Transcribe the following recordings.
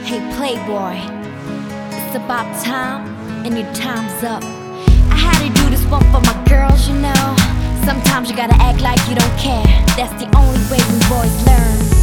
Hey playboy, it's about time and your time's up. I had to do this one for my girls, you know. Sometimes you gotta act like you don't care. That's the only way we boys learn.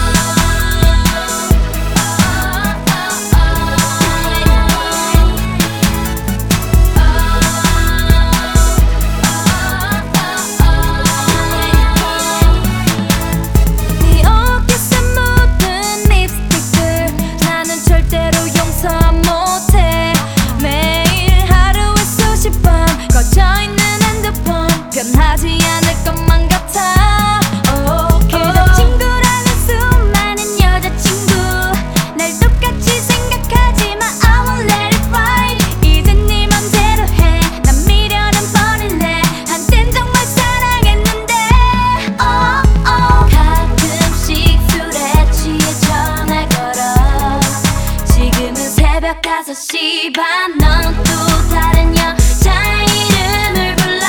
변하지 않을 것만 같아. 그저 친구라는 수많은 여자친구 날 똑같이 생각하지만 I won't let it fly. 이젠 네 맘대로 해. 난 미련은 버릴래. 한땐 정말 사랑했는데 가끔씩 술에 취해 전화 걸어. 지금은 새벽 5시 반. 넌 또 다른 여자의 이름을 불러.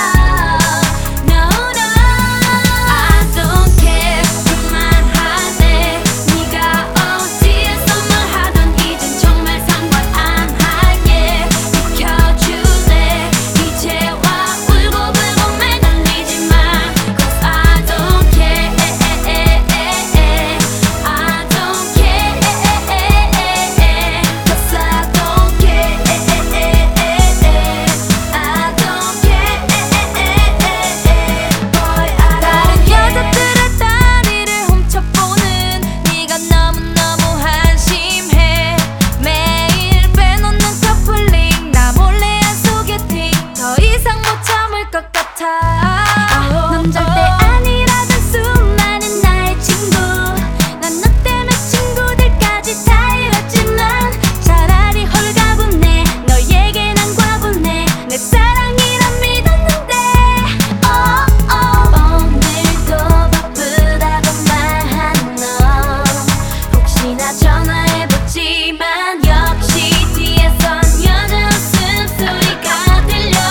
넌 절대 아니라던 수많은 나의 친구. 난 너 때문에 친구들까지 다 잃었지만 차라리 홀가분해. 너에게 난 과분해. 내 사랑이란 믿었는데 오늘도 바쁘다고 말하는 너. 혹시나 전화해봤지만 역시 뒤에선 여자 웃음소리가 들려.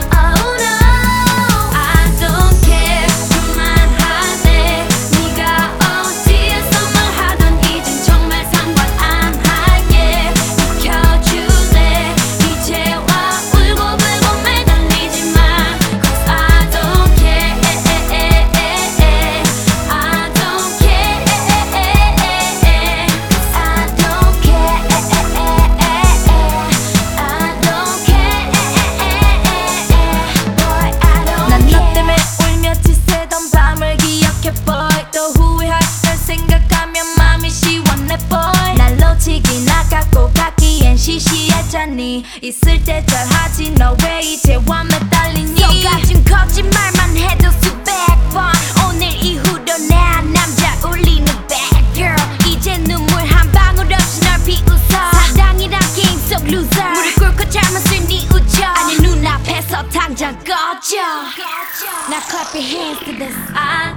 있을 때 잘하지 너 왜 이제 와 매달리니. 속아준 거짓말만 해도 수백 번. 오늘 이후로 내 남자 울리는 bad girl. 이제 눈물 한 방울 없이 널 비웃어. 사랑이란 게임 속 loser. 무릎 꿇고 잘못을 뉘우쳐. 아니 눈앞에서 당장 꺼져. Now clap your hands to this.